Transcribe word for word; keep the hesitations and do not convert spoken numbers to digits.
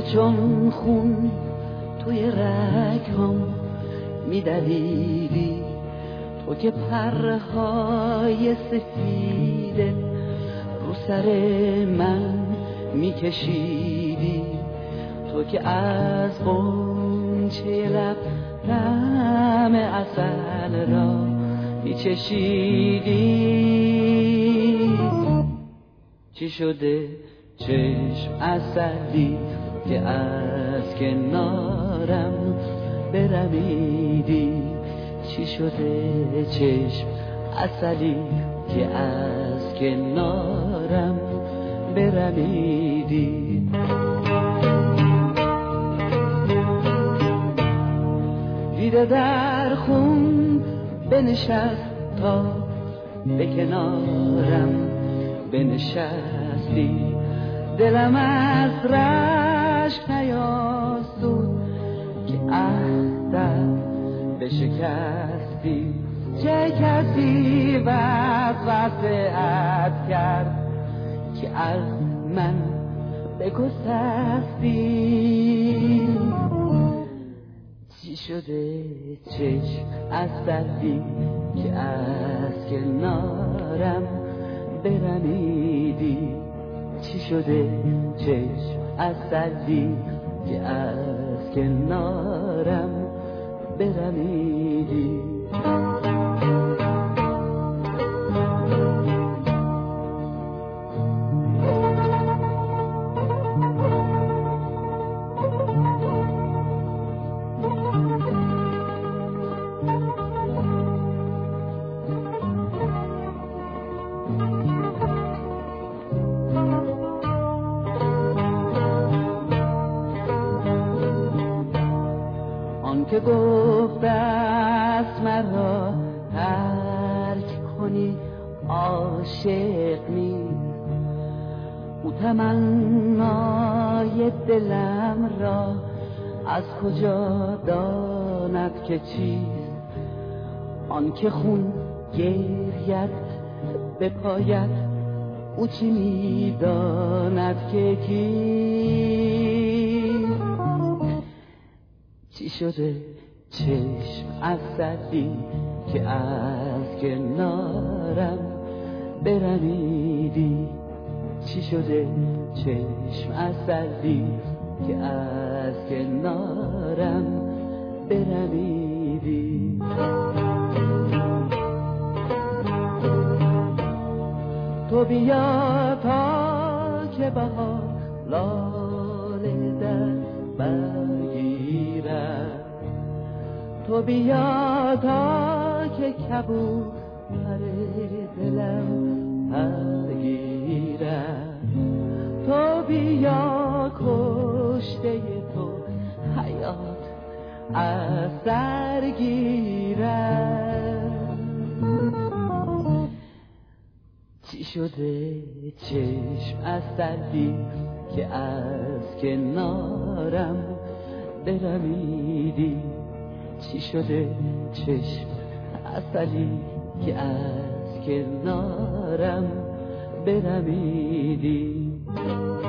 چون خون توی رگام میدویدی، تو که پرهای سفیده رو سر من میکشیدی، تو که از غنچه لب طعم عسل را میچشیدی. چی شده چشم عسلی که از کنارم برمیدی؟ چی شده چشم عسلی که از کنارم برمیدی؟ دیده در خون بنشست تا به کنارم بنشستی، دلم از رشک نیاسود که عهدت بشکستی. چه کسی وسوسه‌ات کرد که از من بگسستی؟ چی شده چشم عسلی که از کنارم برمیدی؟ چی شده چشم عسلی که از کنارم برمیدی؟ که گفت است مرا ترک کنی عاشق نیست، او تمنای دلم را از کجا داند که چیست؟ آن که خون گریت به پایت او چی میداند که کیست؟ چی شده چشم عسلی که از کنارم برمیدی؟ چی شده چشم عسلی که از کنارم برمیدی؟ تو بیا تا که بهار لاله در برگیرد، تو بیا تا که کبوتر دلم برگیرد، تو بیا کشته تو حیات از سر گیرد. چی شده چشم عسلی که از کنارم برمیدی؟ چی شده چشم عسلی که از کنارم برمیدی؟